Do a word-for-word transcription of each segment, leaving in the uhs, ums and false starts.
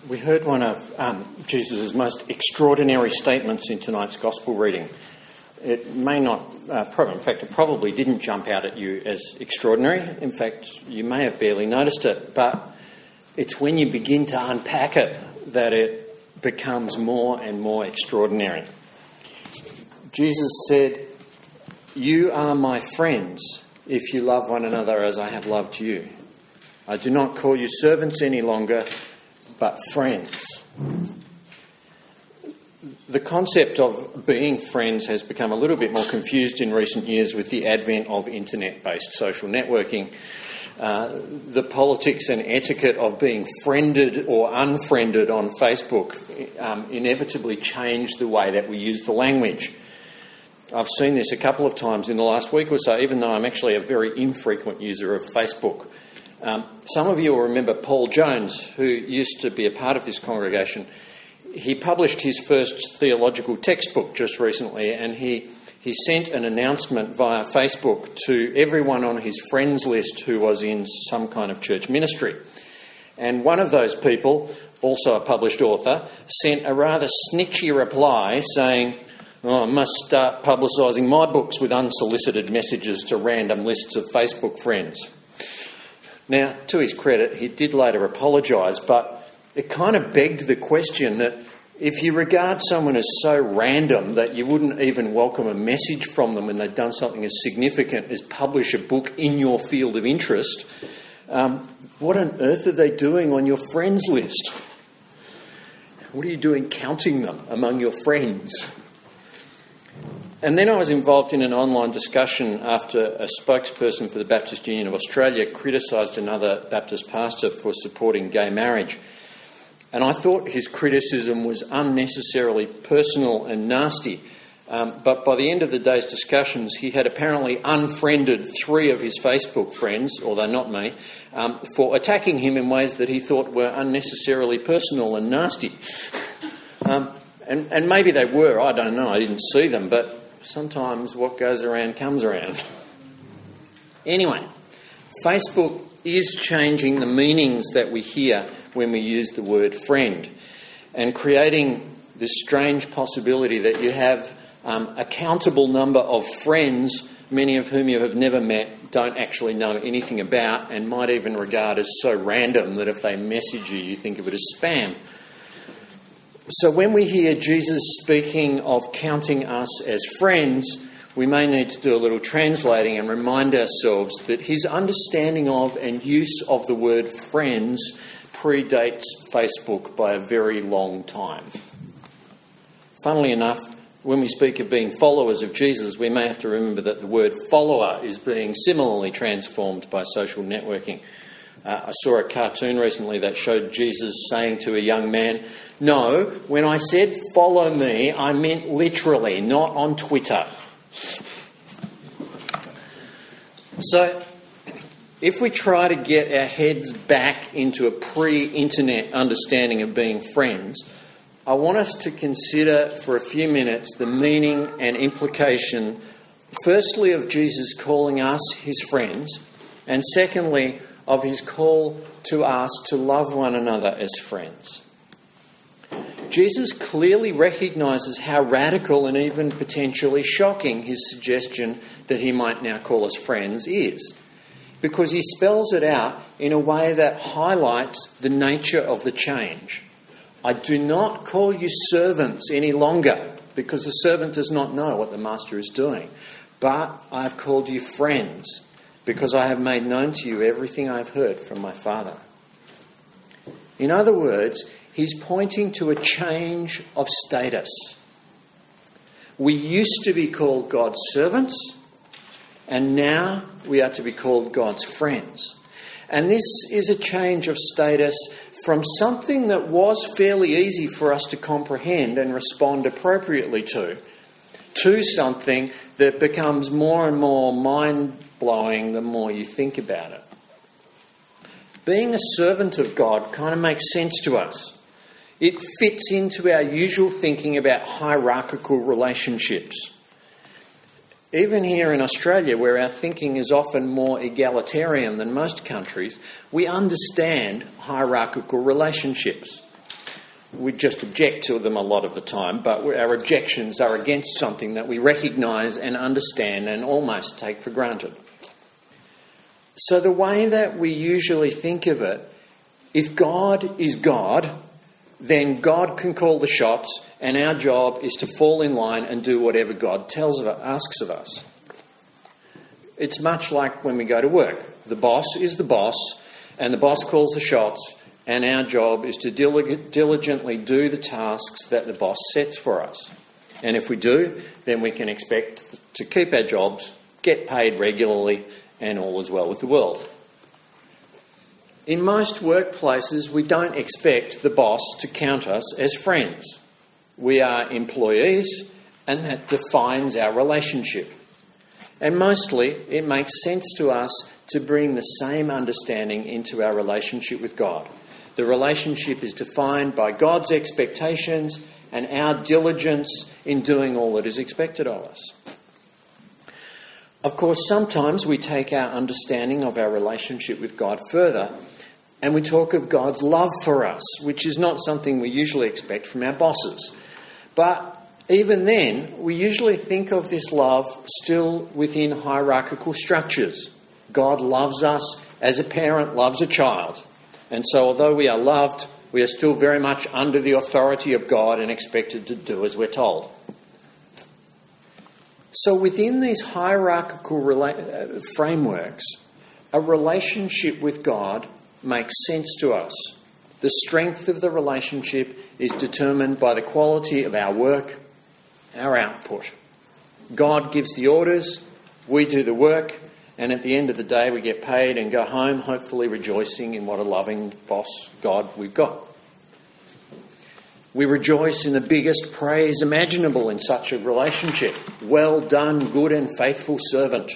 We heard one of um, Jesus' most extraordinary statements in tonight's Gospel reading. It may not, uh, pro- in fact, it probably didn't jump out at you as extraordinary. In fact, you may have barely noticed it, but it's when you begin to unpack it that it becomes more and more extraordinary. Jesus said, "You are my friends if you love one another as I have loved you. I do not call you servants any longer, but friends." The concept of being friends has become a little bit more confused in recent years with the advent of internet-based social networking. Uh, the politics and etiquette of being friended or unfriended on Facebook um, inevitably changed the way that we use the language. I've seen this a couple of times in the last week or so, even though I'm actually a very infrequent user of Facebook. Um, some of you will remember Paul Jones, who used to be a part of this congregation. He published his first theological textbook just recently, and he, he sent an announcement via Facebook to everyone on his friends list who was in some kind of church ministry. And one of those people, also a published author, sent a rather snitchy reply saying, "Oh, I must start publicising my books with unsolicited messages to random lists of Facebook friends." Now, to his credit, he did later apologise, but it kind of begged the question that if you regard someone as so random that you wouldn't even welcome a message from them when they've done something as significant as publish a book in your field of interest, um, what on earth are they doing on your friends list? What are you doing counting them among your friends? And then I was involved in an online discussion after a spokesperson for the Baptist Union of Australia criticised another Baptist pastor for supporting gay marriage. And I thought his criticism was unnecessarily personal and nasty. Um, but by the end of the day's discussions, he had apparently unfriended three of his Facebook friends, although not me, um, for attacking him in ways that he thought were unnecessarily personal and nasty. Um, and, and maybe they were, I don't know, I didn't see them, but sometimes what goes around comes around. Anyway, Facebook is changing the meanings that we hear when we use the word friend, and creating this strange possibility that you have um, a countable number of friends, many of whom you have never met, don't actually know anything about, and might even regard as so random that if they message you, you think of it as spam. So when we hear Jesus speaking of counting us as friends, we may need to do a little translating and remind ourselves that his understanding of and use of the word friends predates Facebook by a very long time. Funnily enough, when we speak of being followers of Jesus, we may have to remember that the word follower is being similarly transformed by social networking. Uh, I saw a cartoon recently that showed Jesus saying to a young man, "No, when I said follow me, I meant literally, not on Twitter." So, if we try to get our heads back into a pre-internet understanding of being friends, I want us to consider for a few minutes the meaning and implication, firstly, of Jesus calling us his friends, and secondly, of his call to us to love one another as friends. Jesus clearly recognises how radical and even potentially shocking his suggestion that he might now call us friends is, because he spells it out in a way that highlights the nature of the change. I do not call you servants any longer, because the servant does not know what the master is doing, but I have called you friends, because I have made known to you everything I have heard from my Father. In other words, he's pointing to a change of status. We used to be called God's servants, and now we are to be called God's friends. And this is a change of status from something that was fairly easy for us to comprehend and respond appropriately to, to something that becomes more and more mind-blowing the more you think about it. Being a servant of God kind of makes sense to us. It fits into our usual thinking about hierarchical relationships. Even here in Australia, where our thinking is often more egalitarian than most countries, we understand hierarchical relationships. we just object to them a lot of the time, but our objections are against something that we recognise and understand and almost take for granted. So the way that we usually think of it, if God is God, then God can call the shots, and our job is to fall in line and do whatever God tells of, asks of us. It's much like when we go to work. The boss is the boss, and the boss calls the shots, and our job is to dilig- diligently do the tasks that the boss sets for us. And if we do, then we can expect to keep our jobs, get paid regularly, and all is well with the world. In most workplaces, we don't expect the boss to count us as friends. We are employees, and that defines our relationship. And mostly, it makes sense to us to bring the same understanding into our relationship with God. The relationship is defined by God's expectations and our diligence in doing all that is expected of us. Of course, sometimes we take our understanding of our relationship with God further, and we talk of God's love for us, which is not something we usually expect from our bosses. But even then, we usually think of this love still within hierarchical structures. God loves us as a parent loves a child. And so although we are loved, we are still very much under the authority of God and expected to do as we're told. So within these hierarchical rela- frameworks, a relationship with God makes sense to us. The strength of the relationship is determined by the quality of our work, our output. God gives the orders, we do the work, and at the end of the day we get paid and go home hopefully rejoicing in what a loving boss, God, we've got. We rejoice in the biggest praise imaginable in such a relationship. Well done, good and faithful servant.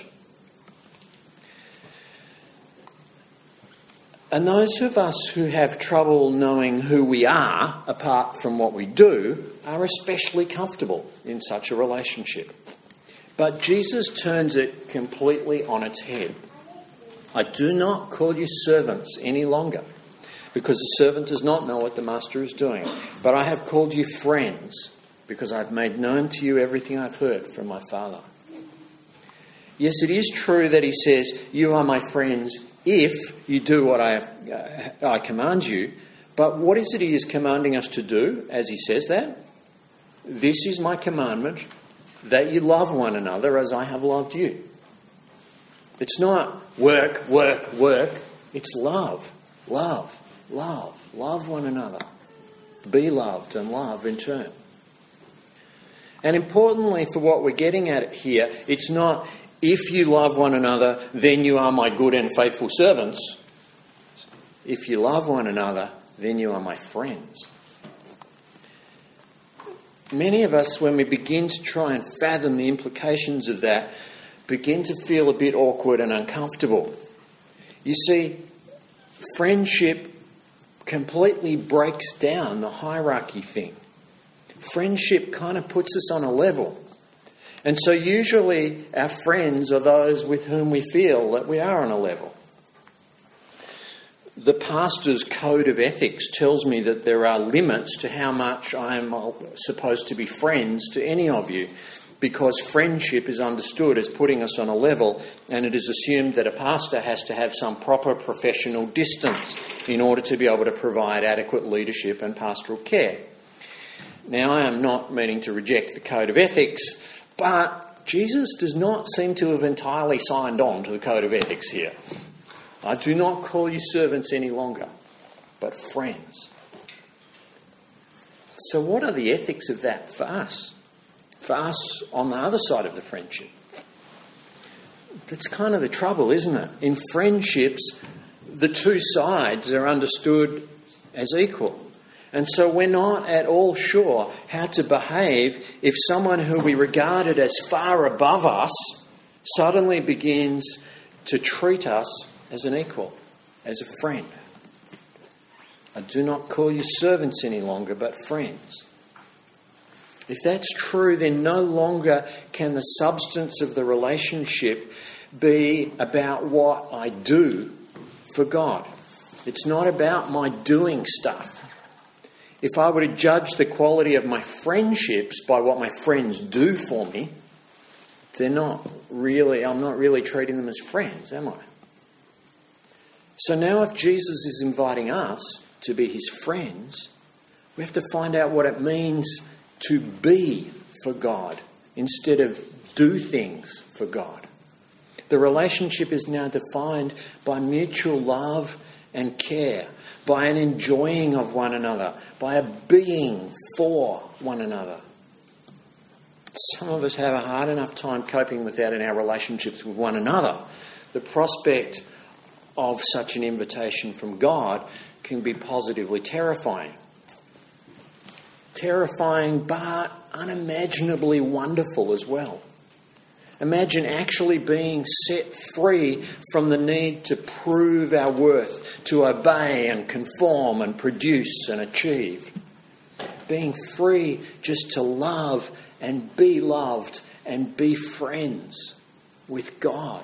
And those of us who have trouble knowing who we are, apart from what we do, are especially comfortable in such a relationship. But Jesus turns it completely on its head. I do not call you servants any longer, because the servant does not know what the master is doing. But I have called you friends, because I've made known to you everything I've heard from my Father. Yes, it is true that he says, you are my friends if you do what I, have, uh, I command you. But what is it he is commanding us to do as he says that? This is my commandment, that you love one another as I have loved you. It's not work, work, work. It's love, love, love. Love one another. Be loved and love in turn. And importantly for what we're getting at here, it's not if you love one another, then you are my good and faithful servants. If you love one another, then you are my friends. Many of us, when we begin to try and fathom the implications of that, begin to feel a bit awkward and uncomfortable. You see, friendship completely breaks down the hierarchy thing. Friendship kind of puts us on a level. And so usually our friends are those with whom we feel that we are on a level. The pastor's code of ethics tells me that there are limits to how much I am supposed to be friends to any of you, because friendship is understood as putting us on a level, and it is assumed that a pastor has to have some proper professional distance in order to be able to provide adequate leadership and pastoral care. Now, I am not meaning to reject the code of ethics, but Jesus does not seem to have entirely signed on to the code of ethics here. I do not call you servants any longer, but friends. So what are the ethics of that for us? For us on the other side of the friendship? That's kind of the trouble, isn't it? In friendships, the two sides are understood as equal. And so we're not at all sure how to behave if someone who we regarded as far above us suddenly begins to treat us as an equal, as a friend. I do not call you servants any longer, but friends. If that's true, then no longer can the substance of the relationship be about what I do for God. It's not about my doing stuff. If I were to judge the quality of my friendships by what my friends do for me, they're not really, I'm not really treating them as friends, am I? So now if Jesus is inviting us to be his friends, we have to find out what it means to be for God instead of do things for God. The relationship is now defined by mutual love and care, by an enjoying of one another, by a being for one another. Some of us have a hard enough time coping with that in our relationships with one another. The prospect of such an invitation from God can be positively terrifying. Terrifying, but unimaginably wonderful as well. Imagine actually being set free from the need to prove our worth, to obey and conform and produce and achieve. Being free just to love and be loved and be friends with God.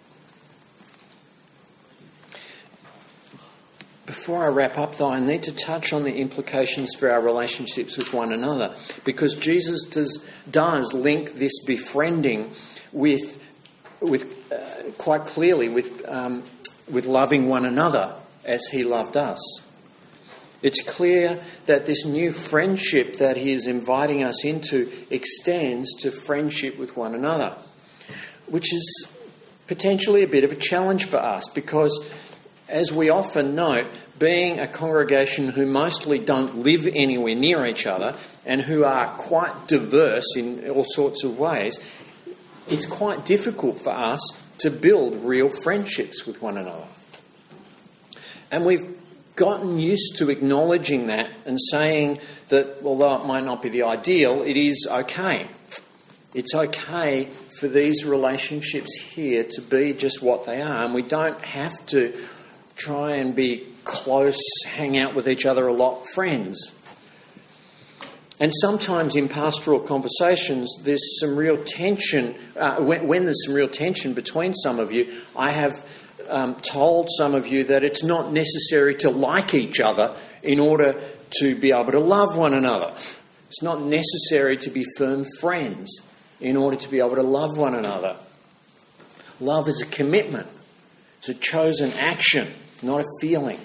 Before I wrap up, though, I need to touch on the implications for our relationships with one another, because Jesus does, does link this befriending with, with uh, quite clearly with um, with loving one another as he loved us. It's clear that this new friendship that he is inviting us into extends to friendship with one another, which is potentially a bit of a challenge for us because, as we often note, being a congregation who mostly don't live anywhere near each other and who are quite diverse in all sorts of ways, it's quite difficult for us to build real friendships with one another. And we've gotten used to acknowledging that and saying that although it might not be the ideal, it is okay. It's okay for these relationships here to be just what they are, and we don't have to try and be close, hang out with each other a lot, friends. And sometimes in pastoral conversations, there's some real tension. Uh, when, when there's some real tension between some of you, I have um, told some of you that it's not necessary to like each other in order to be able to love one another. It's not necessary to be firm friends in order to be able to love one another. Love is a commitment. It's a chosen action, not a feeling.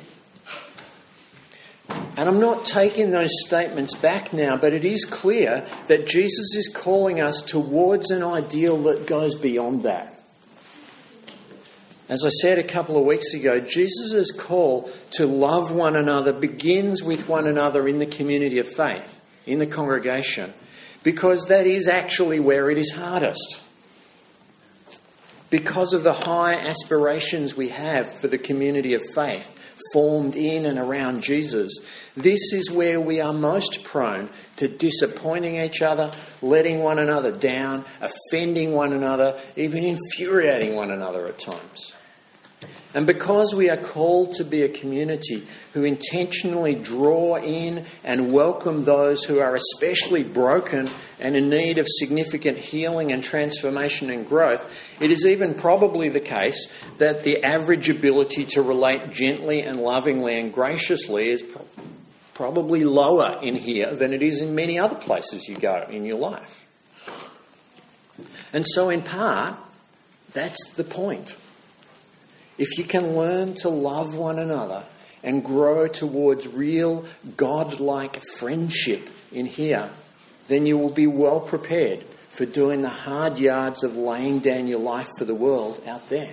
And I'm not taking those statements back now, but it is clear that Jesus is calling us towards an ideal that goes beyond that. As I said a couple of weeks ago, Jesus' call to love one another begins with one another in the community of faith, in the congregation, because that is actually where it is hardest. Because of the high aspirations we have for the community of faith, formed in and around Jesus, this is where we are most prone to disappointing each other, letting one another down, offending one another, even infuriating one another at times. And because we are called to be a community who intentionally draw in and welcome those who are especially broken and in need of significant healing and transformation and growth, it is even probably the case that the average ability to relate gently and lovingly and graciously is pro- probably lower in here than it is in many other places you go in your life. And so in part, that's the point. If you can learn to love one another and grow towards real God-like friendship in here, then you will be well prepared for doing the hard yards of laying down your life for the world out there.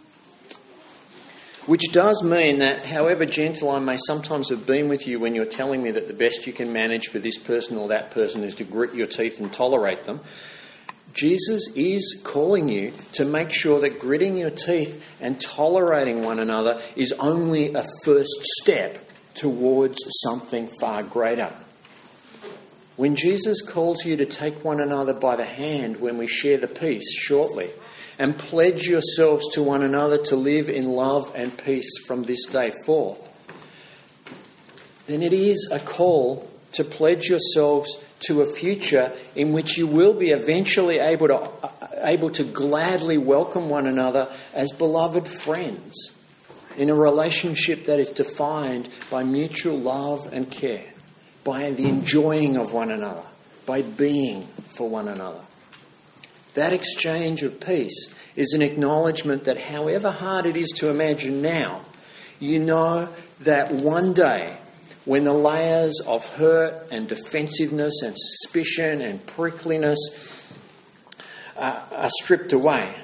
Which does mean that however gentle I may sometimes have been with you when you're telling me that the best you can manage for this person or that person is to grit your teeth and tolerate them, Jesus is calling you to make sure that gritting your teeth and tolerating one another is only a first step towards something far greater. When Jesus calls you to take one another by the hand when we share the peace shortly and pledge yourselves to one another to live in love and peace from this day forth, then it is a call to pledge yourselves to a future in which you will be eventually able to, uh, able to gladly welcome one another as beloved friends in a relationship that is defined by mutual love and care, by the enjoying of one another, by being for one another. That exchange of peace is an acknowledgement that however hard it is to imagine now, you know that one day, when the layers of hurt and defensiveness and suspicion and prickliness uh, are stripped away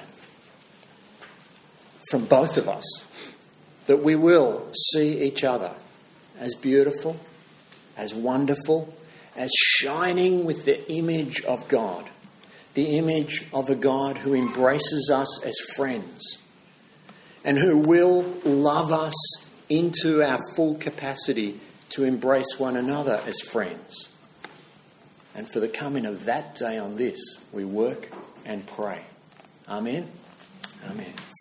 from both of us, that we will see each other as beautiful, as wonderful, as shining with the image of God, the image of a God who embraces us as friends and who will love us into our full capacity to embrace one another as friends. And for the coming of that day on this, we work and pray. Amen? Amen.